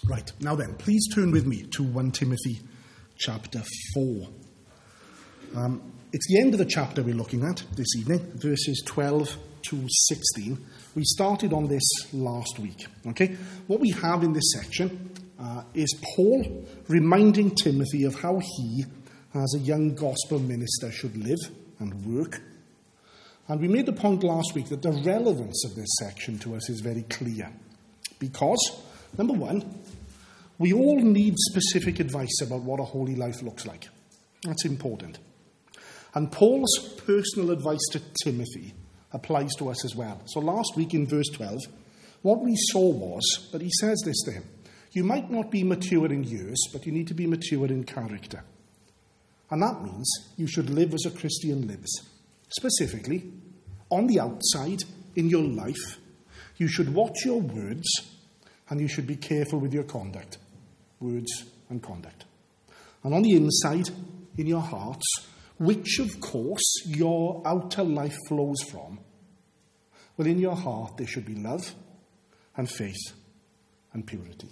Right, now then, please turn with me to 1 Timothy chapter 4. It's the end of the chapter we're looking at this evening, verses 12 to 16. We started on this last week. Okay, what we have in this section is Paul reminding Timothy of how he, as a young gospel minister, should live and work. And we made the point last week that the relevance of this section to us is very clear. Because, number one, we all need specific advice about what a holy life looks like. That's important. And Paul's personal advice to Timothy applies to us as well. So last week in verse 12, what we saw was that he says this to him: you might not be mature in years, but you need to be mature in character. And that means you should live as a Christian lives. Specifically, on the outside, in your life, you should watch your words and you should be careful with your conduct. Words and conduct. And on the inside, in your hearts, which of course your outer life flows from, well, in your heart there should be love and faith and purity.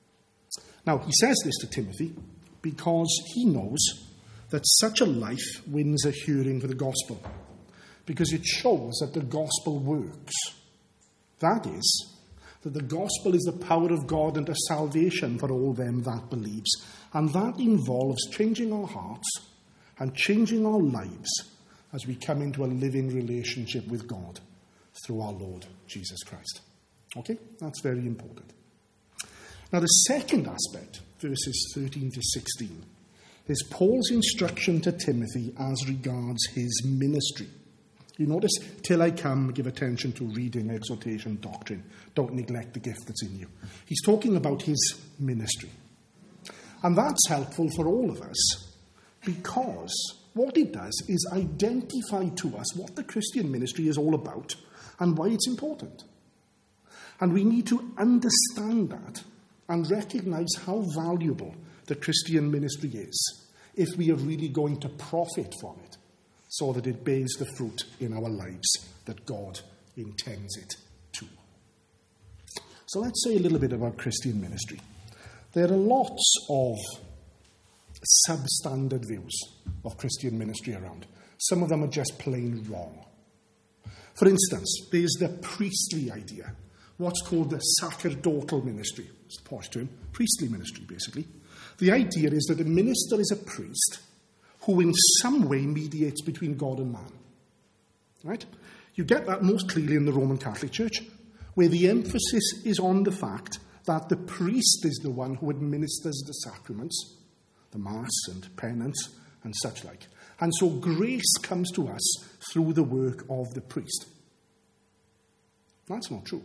Now, he says this to Timothy because he knows that such a life wins a hearing for the gospel, because it shows that the gospel works. That is, that the gospel is the power of God unto salvation for all them that believes. And that involves changing our hearts and changing our lives as we come into a living relationship with God through our Lord Jesus Christ. Okay? That's very important. Now, the second aspect, verses 13 to 16, is Paul's instruction to Timothy as regards his ministry. You notice, till I come, give attention to reading, exhortation, doctrine. Don't neglect the gift that's in you. He's talking about his ministry. And that's helpful for all of us, because what it does is identify to us what the Christian ministry is all about and why it's important. And we need to understand that and recognize how valuable the Christian ministry is if we are really going to profit from it, so that it bears the fruit in our lives that God intends it to. So let's say a little bit about Christian ministry. There are lots of substandard views of Christian ministry around. Some of them are just plain wrong. For instance, there's the priestly idea, what's called the sacerdotal ministry. It's the posh term, priestly ministry, basically. The idea is that a minister is a priest who in some way mediates between God and man. Right? You get that most clearly in the Roman Catholic Church, where the emphasis is on the fact that the priest is the one who administers the sacraments, the Mass and penance and such like. And so grace comes to us through the work of the priest. That's not true.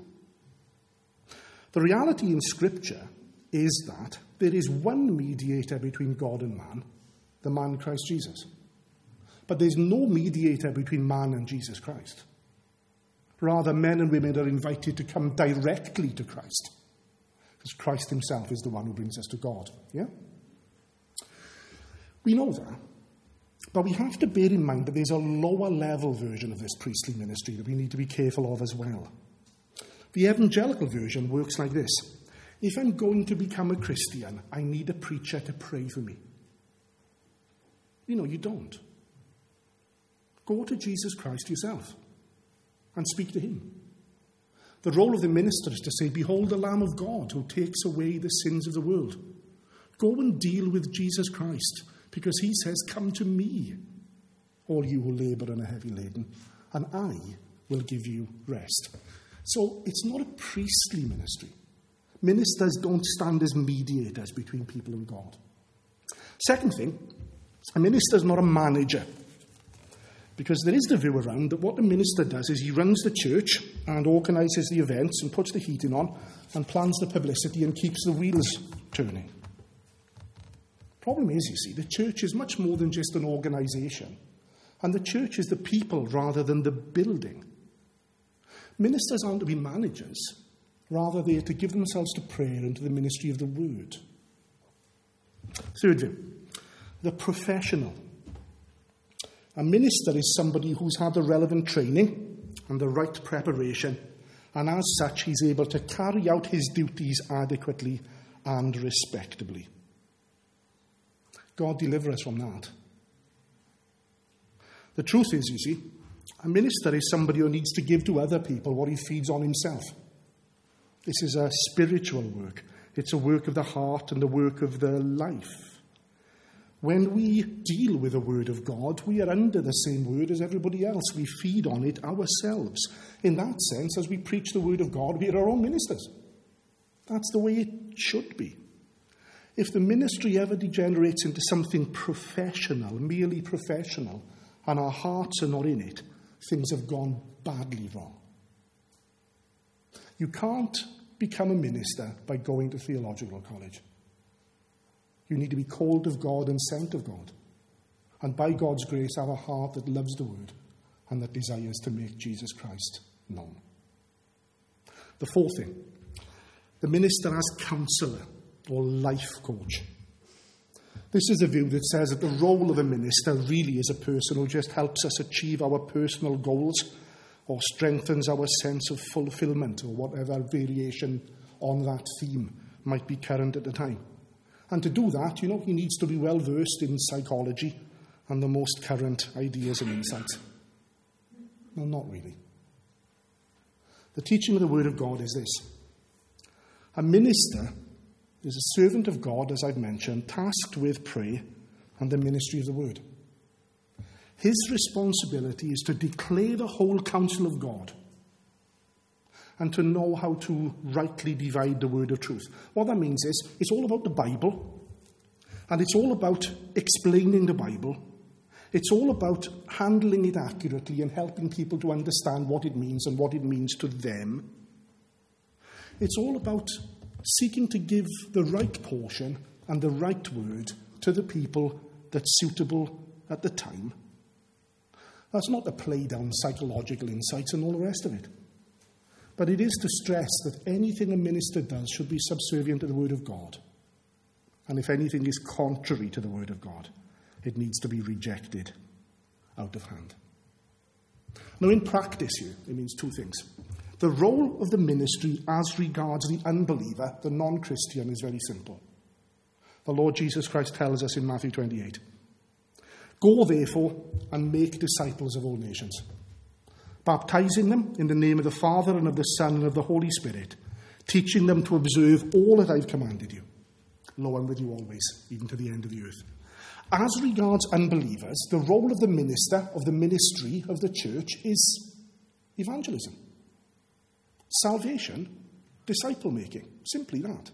The reality in Scripture is that there is one mediator between God and man, the man Christ Jesus. But there's no mediator between man and Jesus Christ. Rather, men and women are invited to come directly to Christ, because Christ himself is the one who brings us to God. Yeah? We know that, but we have to bear in mind that there's a lower level version of this priestly ministry that we need to be careful of as well. The evangelical version works like this: if I'm going to become a Christian, I need a preacher to pray for me. You know, you don't. Go to Jesus Christ yourself and speak to him. The role of the minister is to say, behold the Lamb of God who takes away the sins of the world. Go and deal with Jesus Christ, because he says, come to me, all you who labour and are heavy laden, and I will give you rest. So it's not a priestly ministry. Ministers don't stand as mediators between people and God. Second thing, a minister is not a manager, because there is the view around that what the minister does is he runs the church and organises the events and puts the heating on and plans the publicity and keeps the wheels turning. Problem is, you see, the church is much more than just an organisation, and the church is the people rather than the building. Ministers aren't to be managers, rather they are to give themselves to prayer and to the ministry of the word. Third view, the professional. A minister is somebody who's had the relevant training and the right preparation, and as such he's able to carry out his duties adequately and respectably. God deliver us from that. The truth is, you see, a minister is somebody who needs to give to other people what he feeds on himself. This is a spiritual work. It's a work of the heart and a work of the life. When we deal with the Word of God, we are under the same Word as everybody else. We feed on it ourselves. In that sense, as we preach the Word of God, we are our own ministers. That's the way it should be. If the ministry ever degenerates into something professional, merely professional, and our hearts are not in it, things have gone badly wrong. You can't become a minister by going to theological college. You need to be called of God and sent of God. And by God's grace, have a heart that loves the Word and that desires to make Jesus Christ known. The fourth thing, the minister as counsellor or life coach. This is a view that says that the role of a minister really is a person who just helps us achieve our personal goals or strengthens our sense of fulfillment, or whatever variation on that theme might be current at the time. And to do that, he needs to be well versed in psychology and the most current ideas and insights. No, not really. The teaching of the Word of God is this. A minister is a servant of God, as I've mentioned, tasked with prayer and the ministry of the Word. His responsibility is to declare the whole counsel of God and to know how to rightly divide the word of truth. What that means is it's all about the Bible, and it's all about explaining the Bible. It's all about handling it accurately and helping people to understand what it means and what it means to them. It's all about seeking to give the right portion and the right word to the people that's suitable at the time. That's not to play down psychological insights and all the rest of it. But it is to stress that anything a minister does should be subservient to the Word of God. And if anything is contrary to the Word of God, it needs to be rejected out of hand. Now, in practice here, it means two things. The role of the ministry as regards the unbeliever, the non-Christian, is very simple. The Lord Jesus Christ tells us in Matthew 28, "Go, therefore, and make disciples of all nations, baptizing them in the name of the Father and of the Son and of the Holy Spirit, teaching them to observe all that I've commanded you. Lo, I'm with you always, even to the end of the earth." As regards unbelievers, the role of the minister, of the ministry of the church, is evangelism. Salvation, disciple-making, simply that.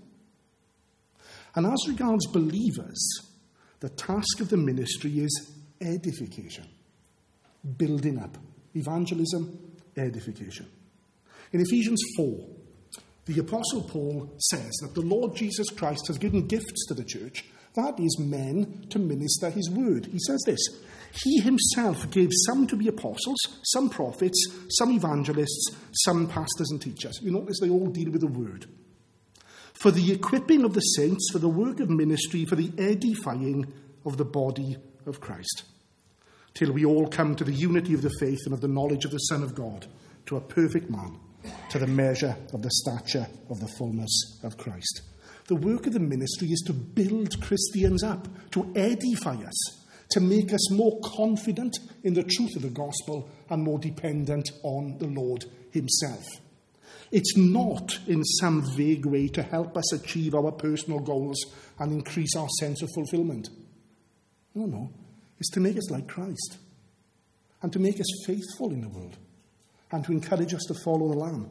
And as regards believers, the task of the ministry is edification, building up. Evangelism, edification. In Ephesians 4, the Apostle Paul says that the Lord Jesus Christ has given gifts to the church, that is, men to minister his word. He says this, "He himself gave some to be apostles, some prophets, some evangelists, some pastors and teachers." You notice they all deal with the word. "For the equipping of the saints, for the work of ministry, for the edifying of the body of Christ, till we all come to the unity of the faith and of the knowledge of the Son of God, to a perfect man, to the measure of the stature of the fullness of Christ." The work of the ministry is to build Christians up, to edify us, to make us more confident in the truth of the gospel and more dependent on the Lord himself. It's not in some vague way to help us achieve our personal goals and increase our sense of fulfillment. No. It's to make us like Christ and to make us faithful in the world and to encourage us to follow the Lamb.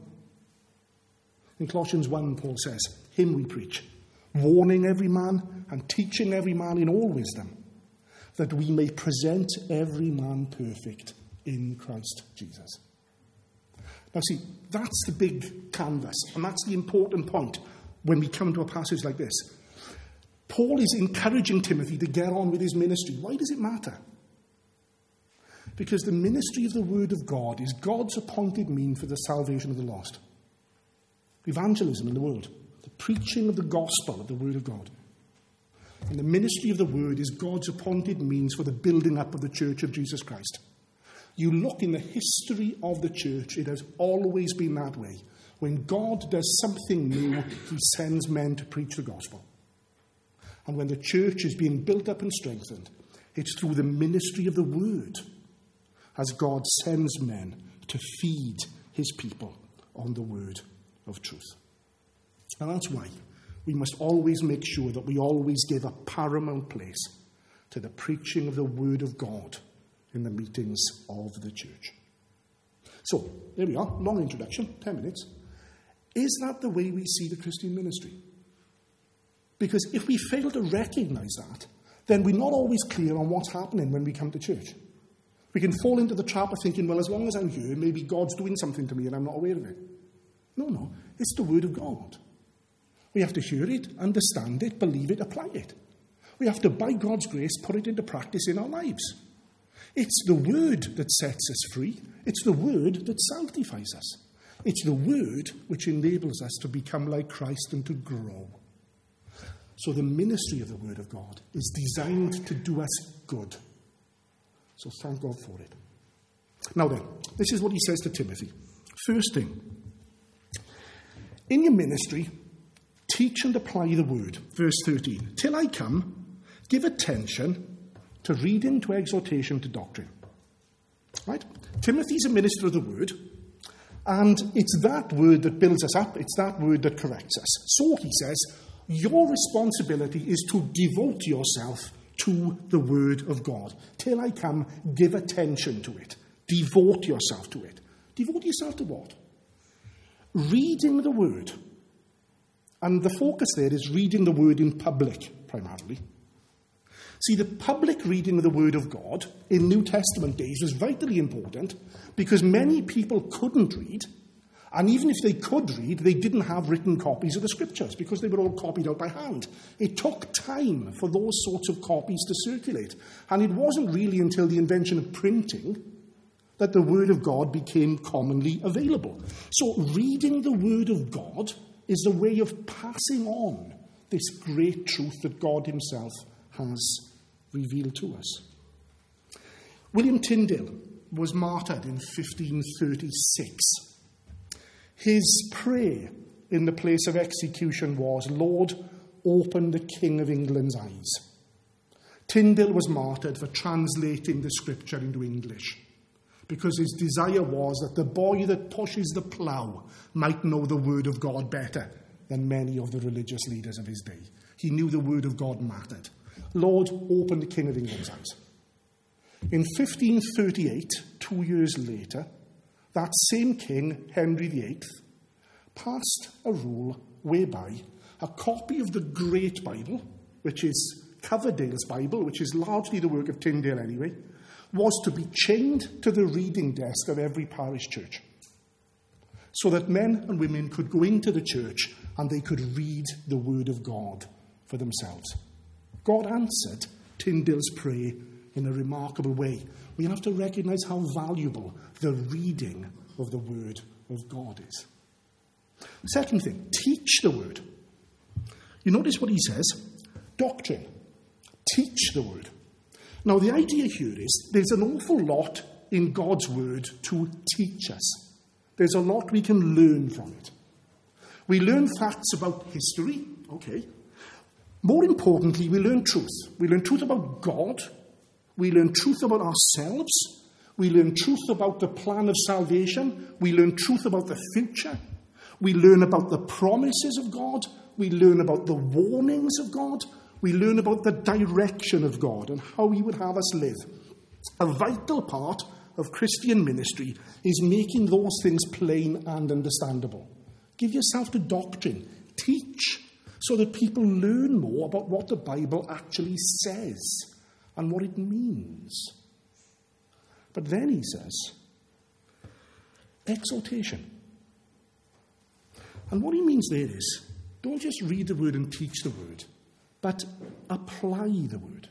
In Colossians 1, Paul says, "Him we preach, warning every man and teaching every man in all wisdom, that we may present every man perfect in Christ Jesus." Now see, that's the big canvas, and that's the important point when we come to a passage like this. Paul is encouraging Timothy to get on with his ministry. Why does it matter? Because the ministry of the Word of God is God's appointed means for the salvation of the lost. Evangelism in the world, the preaching of the gospel of the Word of God. And the ministry of the Word is God's appointed means for the building up of the Church of Jesus Christ. You look in the history of the church, it has always been that way. When God does something new, he sends men to preach the gospel. And when the church is being built up and strengthened, it's through the ministry of the word as God sends men to feed his people on the word of truth. And that's why we must always make sure that we always give a paramount place to the preaching of the word of God in the meetings of the church. So, there we are, long introduction, 10 minutes. Is that the way we see the Christian ministry? Because if we fail to recognise that, then we're not always clear on what's happening when we come to church. We can fall into the trap of thinking, well, as long as I'm here, maybe God's doing something to me and I'm not aware of it. No, it's the word of God. We have to hear it, understand it, believe it, apply it. We have to, by God's grace, put it into practice in our lives. It's the word that sets us free. It's the word that sanctifies us. It's the word which enables us to become like Christ and to grow. So the ministry of the word of God is designed to do us good. So thank God for it. Now then, this is what he says to Timothy. First thing, in your ministry, teach and apply the word. Verse 13, till I come, give attention to reading, to exhortation, to doctrine. Right? Timothy's a minister of the word, and it's that word that builds us up. It's that word that corrects us. So he says, your responsibility is to devote yourself to the word of God. Till I come, give attention to it. Devote yourself to it. Devote yourself to what? Reading the word. And the focus there is reading the word in public, primarily. See, the public reading of the word of God in New Testament days was vitally important because many people couldn't read. And even if they could read, they didn't have written copies of the scriptures because they were all copied out by hand. It took time for those sorts of copies to circulate. And it wasn't really until the invention of printing that the word of God became commonly available. So reading the word of God is a way of passing on this great truth that God himself has revealed to us. William Tyndale was martyred in 1536. His prayer in the place of execution was, Lord, open the King of England's eyes. Tyndale was martyred for translating the scripture into English because his desire was that the boy that pushes the plough might know the word of God better than many of the religious leaders of his day. He knew the word of God mattered. Lord, open the King of England's eyes. In 1538, 2 years later, that same king, Henry VIII, passed a rule whereby a copy of the Great Bible, which is Coverdale's Bible, which is largely the work of Tyndale anyway, was to be chained to the reading desk of every parish church so that men and women could go into the church and they could read the word of God for themselves. God answered Tyndale's prayer in a remarkable way. We have to recognize how valuable the reading of the word of God is. Second thing, teach the word. You notice what he says? Doctrine. Teach the word. Now, the idea here is there's an awful lot in God's word to teach us. There's a lot we can learn from it. We learn facts about history, okay. More importantly, we learn truth. We learn truth about God. We learn truth about ourselves. We learn truth about the plan of salvation. We learn truth about the future. We learn about the promises of God. We learn about the warnings of God. We learn about the direction of God and how he would have us live. A vital part of Christian ministry is making those things plain and understandable. Give yourself to doctrine. Teach so that people learn more about what the Bible actually says and what it means. But then he says, exhortation. And what he means there is, don't just read the word and teach the word, but apply the word.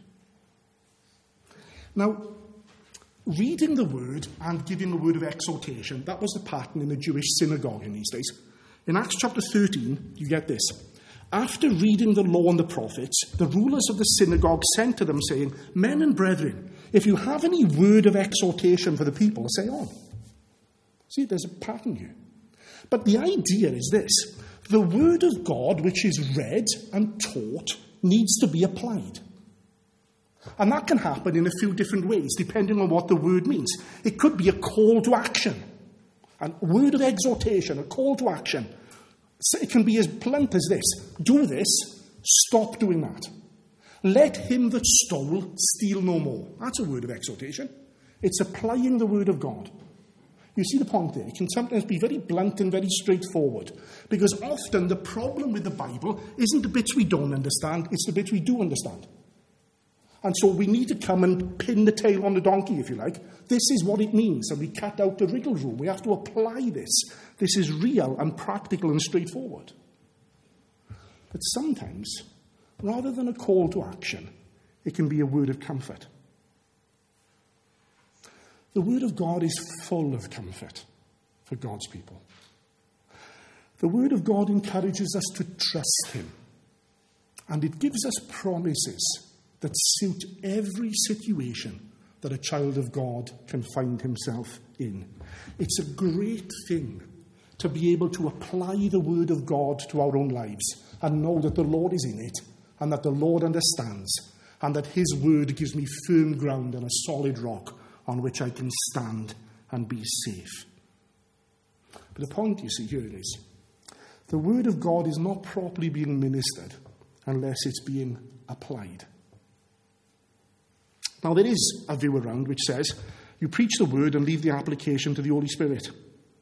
Now, reading the word and giving a word of exhortation, that was the pattern in the Jewish synagogue in these days. In Acts chapter 13, you get this. After reading the law and the prophets, the rulers of the synagogue sent to them, saying, "Men and brethren, if you have any word of exhortation for the people, say on." See, there's a pattern here. But the idea is this: the word of God, which is read and taught, needs to be applied. And that can happen in a few different ways, depending on what the word means. It could be a call to action, a word of exhortation, a call to action. So it can be as blunt as this: do this, stop doing that. Let him that stole steal no more. That's a word of exhortation. It's applying the word of God. You see the point there? It can sometimes be very blunt and very straightforward, because often the problem with the Bible isn't the bits we don't understand, it's the bits we do understand. And so we need to come and pin the tail on the donkey, if you like. This is what it means, and we cut out the wriggle room. We have to apply this. This is real and practical and straightforward. But sometimes, rather than a call to action, it can be a word of comfort. The word of God is full of comfort for God's people. The word of God encourages us to trust him, and it gives us promises that suit every situation that a child of God can find himself in. It's a great thing to be able to apply the word of God to our own lives and know that the Lord is in it and that the Lord understands and that his word gives me firm ground and a solid rock on which I can stand and be safe. But the point, you see, here it is. The word of God is not properly being ministered unless it's being applied. Now, there is a view around which says you preach the word and leave the application to the Holy Spirit.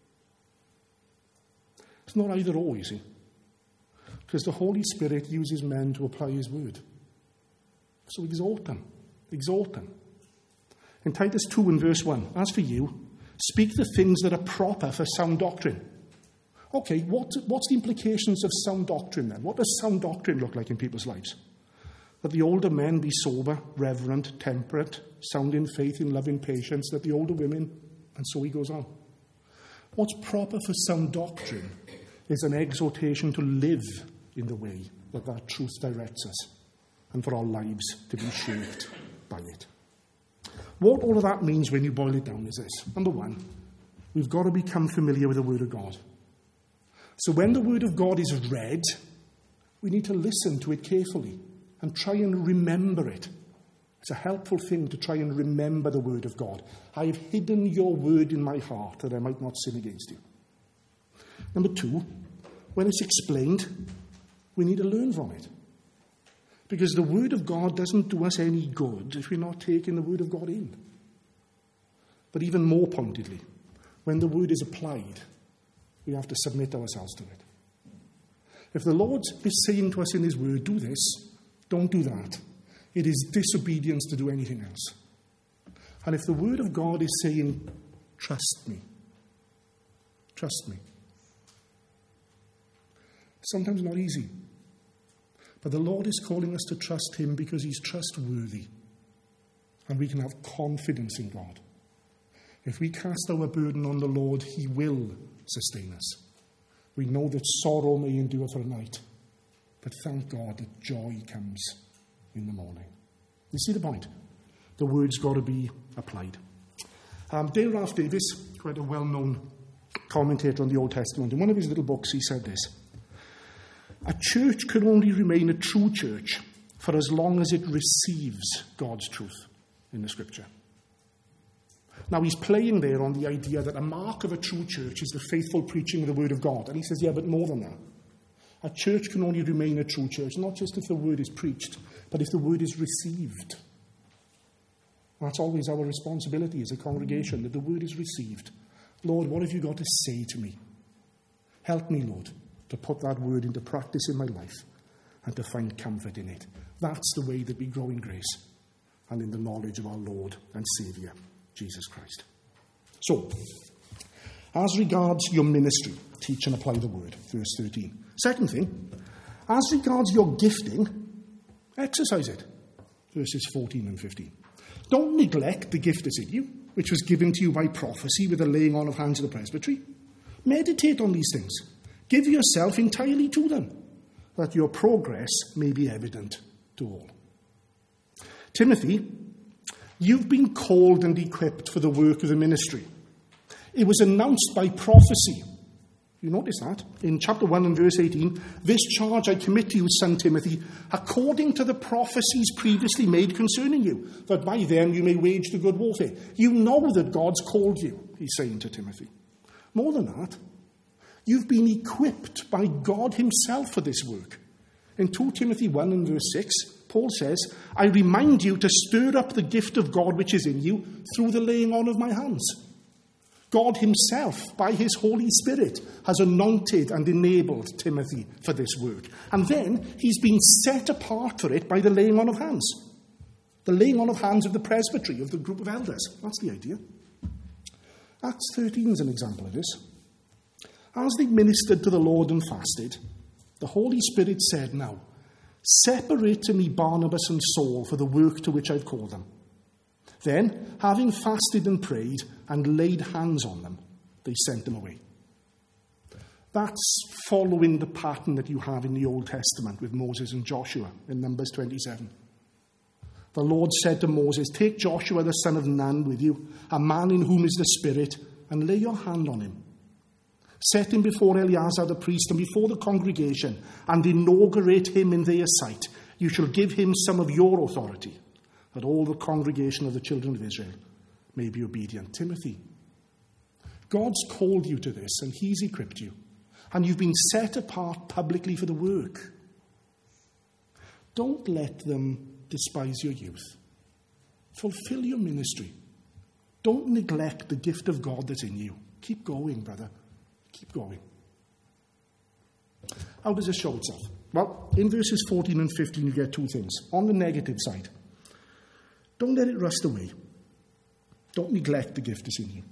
It's not either or, you see, because the Holy Spirit uses men to apply his word. So exhort them. Exhort them. In Titus 2 and verse 1, as for you, speak the things that are proper for sound doctrine. Okay, what's the implications of sound doctrine then? What does sound doctrine look like in people's lives? That the older men be sober, reverent, temperate, sound in faith, in love, in patience, that the older women, and so he goes on. What's proper for sound doctrine is an exhortation to live in the way that truth directs us, and for our lives to be shaped by it. What all of that means when you boil it down is this. Number one, we've got to become familiar with the Word of God. So when the Word of God is read, we need to listen to it carefully and try and remember it. It's a helpful thing to try and remember the word of God. I have hidden your word in my heart that I might not sin against you. Number two, when it's explained, we need to learn from it. Because the word of God doesn't do us any good if we're not taking the word of God in. But even more pointedly, when the word is applied, we have to submit ourselves to it. If the Lord is saying to us in his word, do this, don't do that, it is disobedience to do anything else. And if the word of God is saying, trust me, sometimes not easy. But the Lord is calling us to trust him because he's trustworthy. And we can have confidence in God. If we cast our burden on the Lord, he will sustain us. We know that sorrow may endure for a night, but thank God that joy comes in the morning. You see the point? The word's got to be applied. Dale Ralph Davis, quite a well-known commentator on the Old Testament, in one of his little books he said this: a church can only remain a true church for as long as it receives God's truth in the Scripture. Now, he's playing there on the idea that a mark of a true church is the faithful preaching of the Word of God. And he says, yeah, but more than that. A church can only remain a true church, not just if the Word is preached, but if the Word is received. That's always our responsibility as a congregation, that the Word is received. Lord, what have you got to say to me? Help me, Lord, to put that Word into practice in my life and to find comfort in it. That's the way that we grow in grace and in the knowledge of our Lord and Saviour, Jesus Christ. So, as regards your ministry, teach and apply the word, verse 13. Second thing, as regards your gifting, exercise it, verses 14 and 15. Don't neglect the gift that's in you, which was given to you by prophecy with the laying on of hands of the presbytery. Meditate on these things. Give yourself entirely to them. that your progress may be evident to all. Timothy, you've been called and equipped for the work of the ministry. It was announced by prophecy. You notice that? In chapter 1 and verse 18, this charge I commit to you, son Timothy, according to the prophecies previously made concerning you, that by them you may wage the good warfare. You know that God's called you, he's saying to Timothy. More than that, you've been equipped by God himself for this work. In 2 Timothy 1 and verse 6, Paul says, I remind you to stir up the gift of God which is in you through the laying on of my hands. God himself, by his Holy Spirit, has anointed and enabled Timothy for this work. And then he's been set apart for it by the laying on of hands. The laying on of hands of the presbytery, of the group of elders. That's the idea. Acts 13 is an example of this. As they ministered to the Lord and fasted, the Holy Spirit said, now, separate to me Barnabas and Saul for the work to which I've called them. Then, having fasted and prayed and laid hands on them, they sent them away. That's following the pattern that you have in the Old Testament with Moses and Joshua in Numbers 27. The Lord said to Moses, take Joshua the son of Nun with you, a man in whom is the Spirit, and lay your hand on him. Set him before Eleazar the priest and before the congregation, and inaugurate him in their sight. You shall give him some of your authority, that all the congregation of the children of Israel may be obedient. Timothy, God's called you to this, and he's equipped you, and you've been set apart publicly for the work. Don't let them despise your youth. Fulfill your ministry. Don't neglect the gift of God that's in you. Keep going, brother. Keep going. How does this show itself? Well, in verses 14 and 15 you get two things. On the negative side, don't let it rust away. Don't neglect the gift that's in you.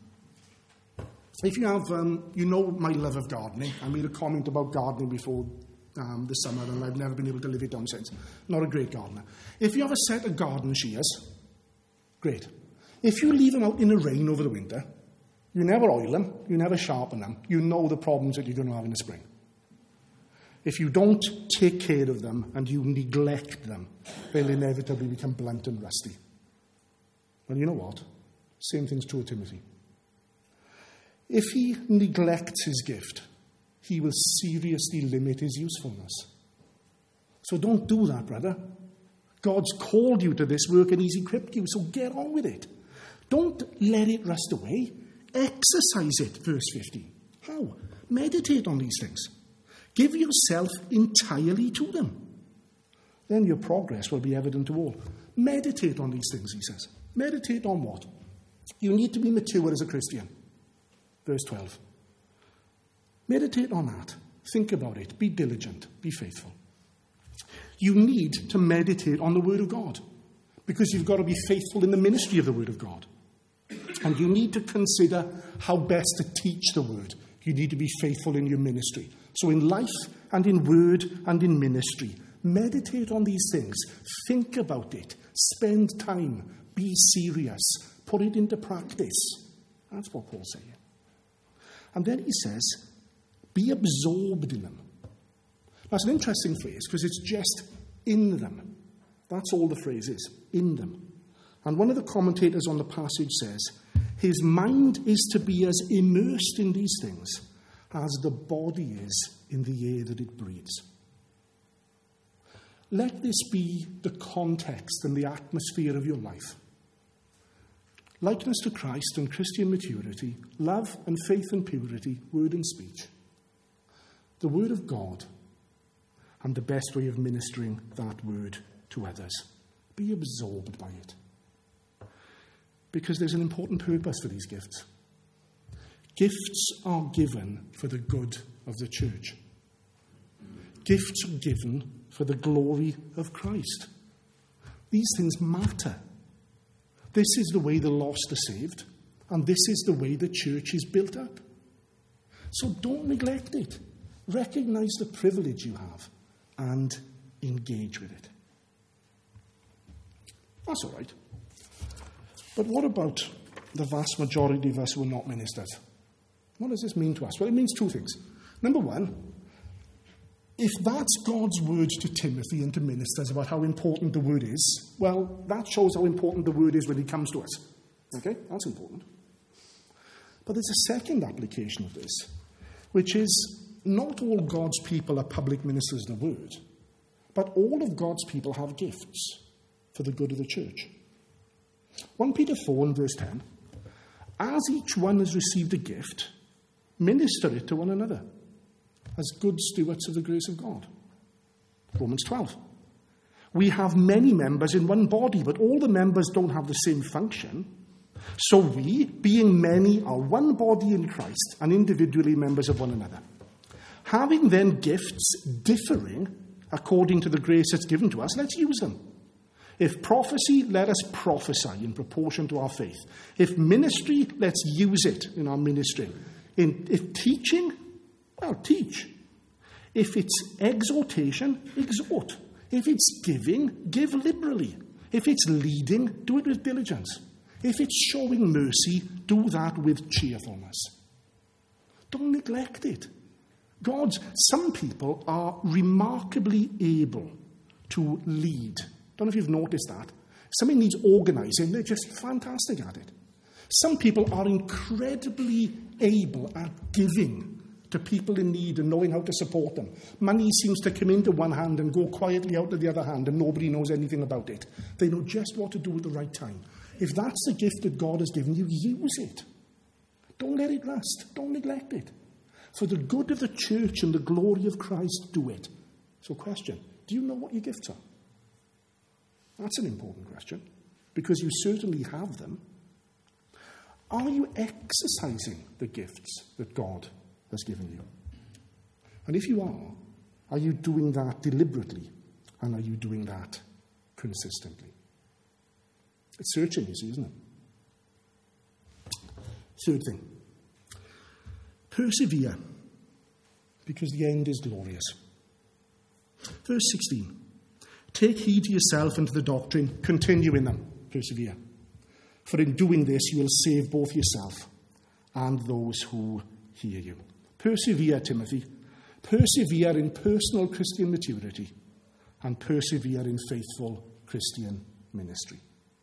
If you have, you know my love of gardening. I made a comment about gardening before the summer, and I've never been able to live it down since. Not a great gardener. If you have a set of garden shears, great. If you leave them out in the rain over the winter, you never oil them, you never sharpen them, you know the problems that you're going to have in the spring. If you don't take care of them and you neglect them, they'll inevitably become blunt and rusty. Well, you know what? Same thing's true of Timothy. If he neglects his gift, he will seriously limit his usefulness. So don't do that, brother. God's called you to this work and he's equipped you, so get on with it. Don't let it rust away. Exercise it, verse 15. How? Meditate on these things. Give yourself entirely to them. Then your progress will be evident to all. Meditate on these things, he says. Meditate on what? You need to be mature as a Christian. Verse 12. Meditate on that. Think about it. Be diligent. Be faithful. You need to meditate on the Word of God because you've got to be faithful in the ministry of the Word of God. And you need to consider how best to teach the Word. You need to be faithful in your ministry. So in life and in word and in ministry, meditate on these things. Think about it. Spend time. Be serious. Put it into practice. That's what Paul's saying. And then he says, be absorbed in them. That's an interesting phrase because it's just in them. That's all the phrase is, in them. And one of the commentators on the passage says, his mind is to be as immersed in these things as the body is in the air that it breathes. Let this be the context and the atmosphere of your life. Likeness to Christ and Christian maturity, love and faith and purity, word and speech. The word of God and the best way of ministering that word to others. Be absorbed by it. Because there's an important purpose for these gifts. Gifts are given for the good of the church. Gifts are given for the glory of Christ. These things matter. This is the way the lost are saved, and this is the way the church is built up. So don't neglect it. Recognize the privilege you have and engage with it. That's all right. But what about the vast majority of us who are not ministers? What does this mean to us? Well, it means two things. Number one, if that's God's word to Timothy and to ministers about how important the word is, well, that shows how important the word is when it comes to us. Okay? That's important. But there's a second application of this, which is not all God's people are public ministers of the word, but all of God's people have gifts for the good of the church. 1 Peter 4 and verse 10, as each one has received a gift, minister it to one another as good stewards of the grace of God. Romans 12, we have many members in one body, but all the members don't have the same function. So we, being many, are one body in Christ and individually members of one another. Having then gifts differing according to the grace that's given to us, let's use them. If prophecy, let us prophesy in proportion to our faith. If ministry, let's use it in our ministry. If teaching, well, teach. If it's exhortation, exhort. If it's giving, give liberally. If it's leading, do it with diligence. If it's showing mercy, do that with cheerfulness. Don't neglect it. Some people are remarkably able to lead. Don't know if you've noticed that. Something needs organising, they're just fantastic at it. Some people are incredibly able at giving to people in need and knowing how to support them. Money seems to come into one hand and go quietly out of the other hand, and nobody knows anything about it. They know just what to do at the right time. If that's the gift that God has given you, use it. Don't let it rust. Don't neglect it. For the good of the church and the glory of Christ, do it. So question, do you know what your gifts are? That's an important question, because you certainly have them. Are you exercising the gifts that God has given you? And if you are you doing that deliberately? And are you doing that consistently? It's searching, you see, isn't it? Third thing. Persevere, because the end is glorious. Verse 16. Take heed to yourself and to the doctrine. Continue in them. Persevere. For in doing this, you will save both yourself and those who hear you. Persevere, Timothy. Persevere in personal Christian maturity and persevere in faithful Christian ministry.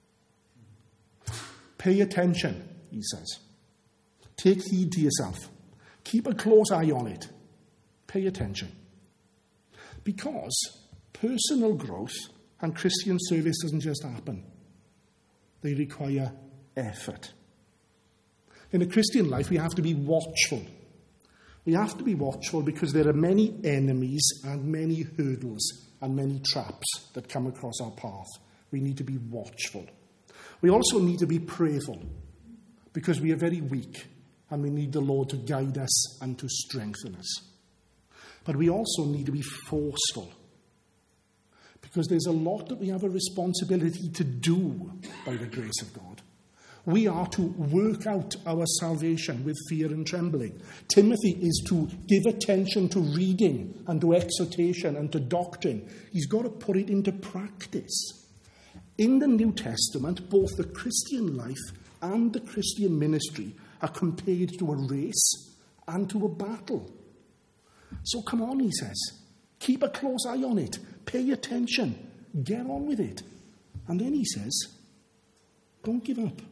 Pay attention, he says. Take heed to yourself. Keep a close eye on it. Pay attention. Because personal growth and Christian service doesn't just happen. They require effort. In a Christian life, we have to be watchful. We have to be watchful because there are many enemies and many hurdles and many traps that come across our path. We need to be watchful. We also need to be prayerful because we are very weak and we need the Lord to guide us and to strengthen us. But we also need to be forceful because there's a lot that we have a responsibility to do by the grace of God. We are to work out our salvation with fear and trembling. Timothy is to give attention to reading and to exhortation and to doctrine. He's got to put it into practice. In the New Testament, both the Christian life and the Christian ministry are compared to a race and to a battle. So come on, he says. Keep a close eye on it. Pay attention. Get on with it. And then he says, don't give up.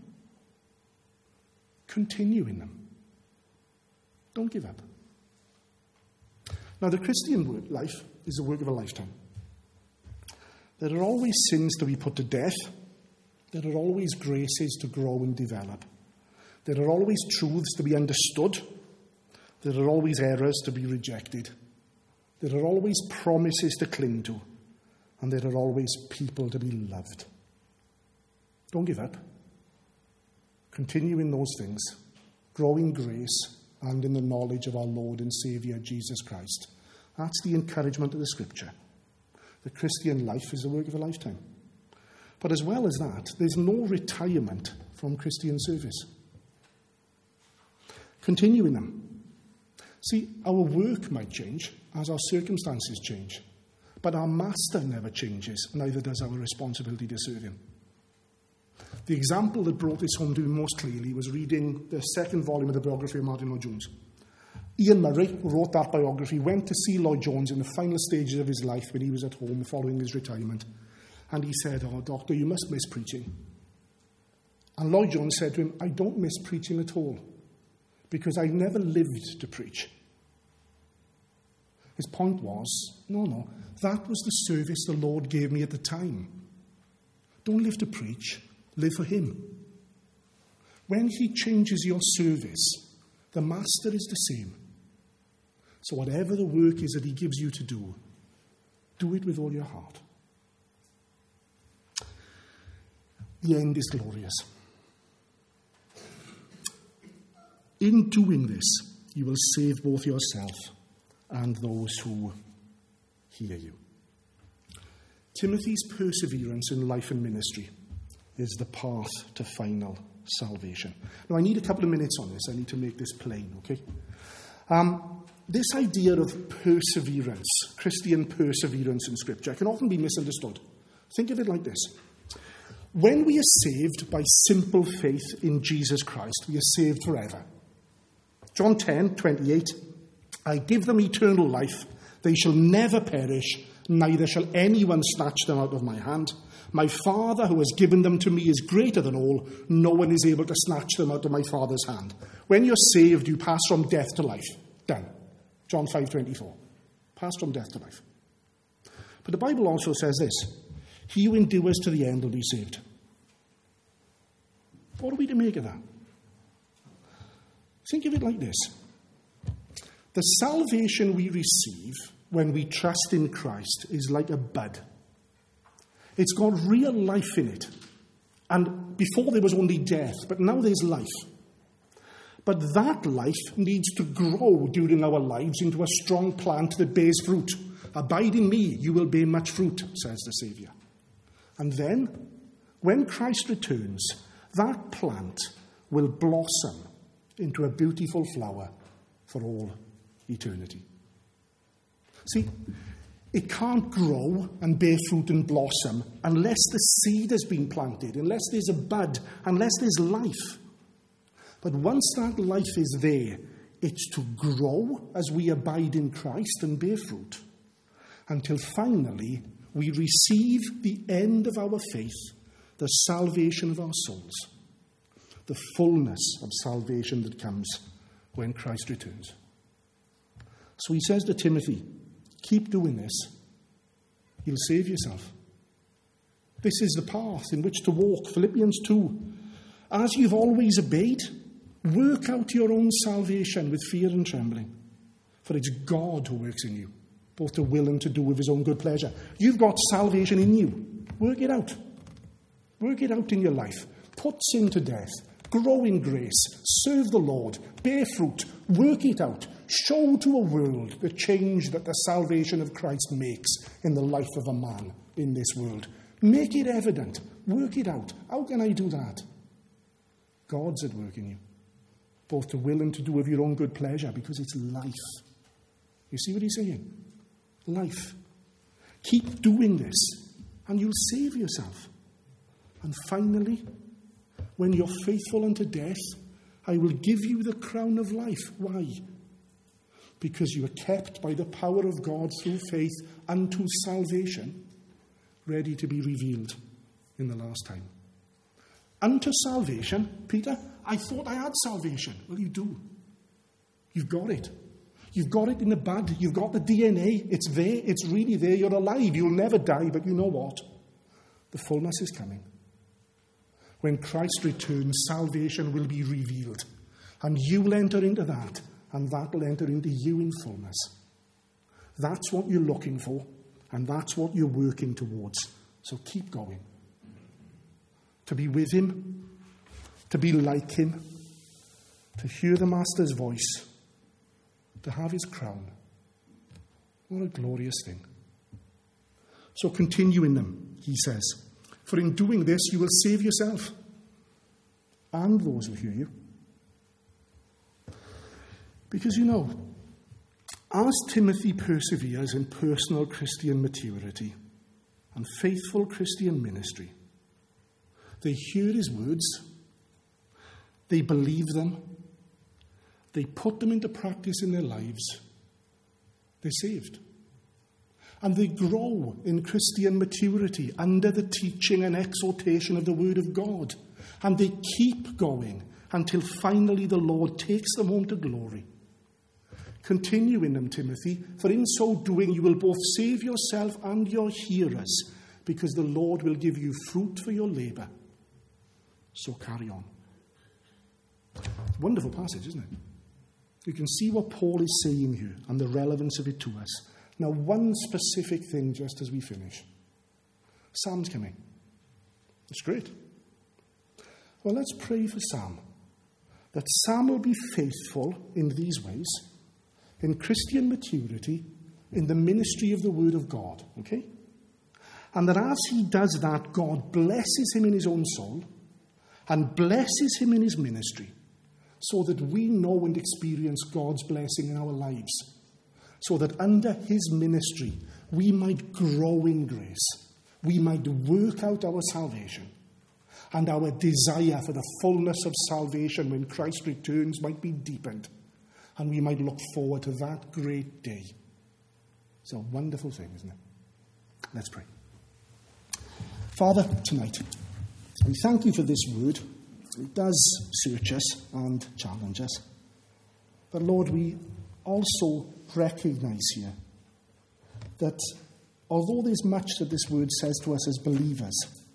Continue in them. Don't give up. Now, the Christian life is the work of a lifetime. There are always sins to be put to death. There are always graces to grow and develop. There are always truths to be understood. There are always errors to be rejected. There are always promises to cling to. And there are always people to be loved. Don't give up. Continue in those things. Grow in grace and in the knowledge of our Lord and Saviour, Jesus Christ. That's the encouragement of the Scripture. The Christian life is the work of a lifetime. But as well as that, there's no retirement from Christian service. Continue in them. See, our work might change as our circumstances change, but our master never changes, neither does our responsibility to serve him. The example that brought this home to me most clearly was reading the second volume of the biography of Martin Lloyd-Jones. Ian Murray, who wrote that biography, went to see Lloyd Jones in the final stages of his life when he was at home following his retirement. And he said, "Oh, doctor, you must miss preaching." And Lloyd Jones said to him, "I don't miss preaching at all, because I never lived to preach." His point was, no, that was the service the Lord gave me at the time. Don't live to preach, live for him. When he changes your service, the master is the same. So whatever the work is that he gives you to do it with all your heart. The end is glorious. In doing this, you will save both yourself and those who hear you. Timothy's perseverance in life and ministry is the path to final salvation. Now, I need a couple of minutes on this. I need to make this plain, okay? This idea of perseverance, Christian perseverance in Scripture, can often be misunderstood. Think of it like this. When we are saved by simple faith in Jesus Christ, we are saved forever. John 10:28, "I give them eternal life. They shall never perish, neither shall anyone snatch them out of my hand. My Father who has given them to me is greater than all. No one is able to snatch them out of my Father's hand." When you're saved, you pass from death to life. Done. John 5:24. Pass from death to life. But the Bible also says this: "He who endures to the end will be saved." What are we to make of that? Think of it like this. The salvation we receive when we trust in Christ is like a bud. It's got real life in it. And before there was only death, but now there's life. But that life needs to grow during our lives into a strong plant that bears fruit. "Abide in me, you will bear much fruit," says the Saviour. And then, when Christ returns, that plant will blossom into a beautiful flower for all eternity. See, it can't grow and bear fruit and blossom unless the seed has been planted, unless there's a bud, unless there's life. But once that life is there, it's to grow as we abide in Christ and bear fruit, until finally we receive the end of our faith, the salvation of our souls, the fullness of salvation that comes when Christ returns. So he says to Timothy, keep doing this. You'll save yourself. This is the path in which to walk. Philippians 2. As you've always obeyed, work out your own salvation with fear and trembling. For it's God who works in you, both to will and to do with his own good pleasure. You've got salvation in you. Work it out. Work it out in your life. Put sin to death. Grow in grace. Serve the Lord. Bear fruit. Work it out. Show to a world the change that the salvation of Christ makes in the life of a man in this world. Make it evident. Work it out. How can I do that? God's at work in you, both to will and to do of your own good pleasure, because it's life. You see what he's saying? Life. Keep doing this, and you'll save yourself. And finally, when you're faithful unto death, I will give you the crown of life. Why? Because you are kept by the power of God through faith unto salvation, ready to be revealed in the last time. Unto salvation, Peter, I thought I had salvation. Well, you do. You've got it. You've got it in the bud. You've got the DNA. It's there. It's really there. You're alive. You'll never die. But you know what? The fullness is coming. When Christ returns, salvation will be revealed. And you will enter into that. And that will enter into you in fullness. That's what you're looking for. And that's what you're working towards. So keep going. To be with him. To be like him. To hear the Master's voice. To have his crown. What a glorious thing. So continue in them, he says. For in doing this, you will save yourself and those who hear you. Because, you know, as Timothy perseveres in personal Christian maturity and faithful Christian ministry, they hear his words, they believe them, they put them into practice in their lives, they're saved. And they grow in Christian maturity under the teaching and exhortation of the Word of God. And they keep going until finally the Lord takes them home to glory. Continue in them, Timothy, for in so doing you will both save yourself and your hearers, because the Lord will give you fruit for your labour. So carry on. Wonderful passage, isn't it? You can see what Paul is saying here and the relevance of it to us. Now, one specific thing just as we finish. Sam's coming. It's great. Well, let's pray for Sam. That Sam will be faithful in these ways, in Christian maturity, in the ministry of the Word of God. Okay? And that as he does that, God blesses him in his own soul and blesses him in his ministry, so that we know and experience God's blessing in our lives, so that under his ministry we might grow in grace, we might work out our salvation, and our desire for the fullness of salvation when Christ returns might be deepened, and we might look forward to that great day. It's a wonderful thing, isn't it? Let's pray. Father, tonight, we thank you for this word. It does search us and challenge us. But Lord, we also recognize here that although there's much that this word says to us as believers,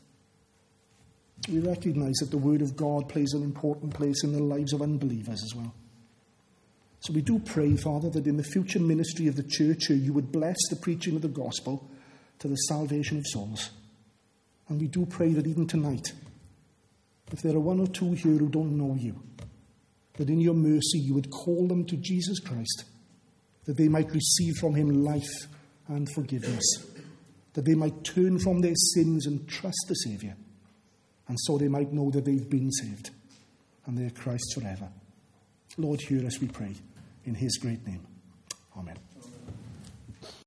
we recognize that the Word of God plays an important place in the lives of unbelievers as well. So we do pray, Father, that in the future ministry of the church here, you would bless the preaching of the gospel to the salvation of souls. And we do pray that even tonight, if there are one or two here who don't know you, that in your mercy you would call them to Jesus Christ, that they might receive from him life and forgiveness, that they might turn from their sins and trust the Saviour, and so they might know that they've been saved and they're Christ's forever. Lord, hear us, we pray, in his great name. Amen.